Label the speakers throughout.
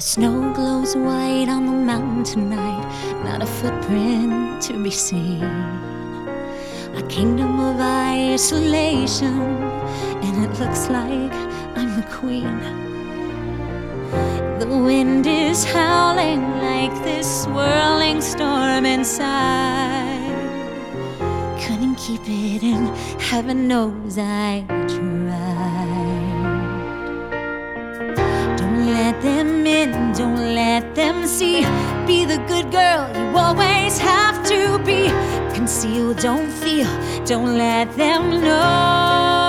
Speaker 1: Snow glows white on the mountain tonight, not a footprint to be seen. A kingdom of isolation, and it looks like I'm the queen. The wind is howling like this swirling storm inside. Couldn't keep it in, heaven knows I tried. Don't let them in, don't let them see. Be the good girl you always have to be. Conceal, don't feel, don't let them know.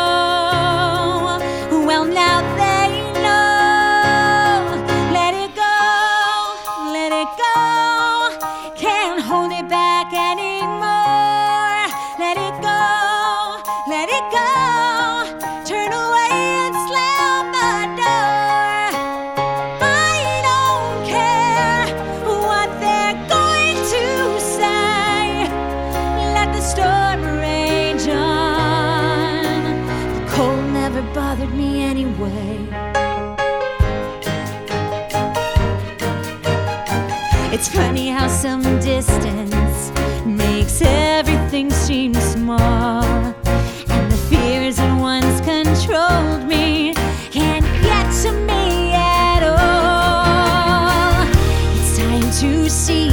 Speaker 1: Well, now they know. Let it go, let it go. Can't hold it back anymore. Let it go, let it go. Turn away and slam the door. I don't care what they're going to say. Let the storm rage on. The cold never bothered me anyway. It's funny how some distance makes everything seem small, and the fears that once controlled me can't get to me at all. It's time to see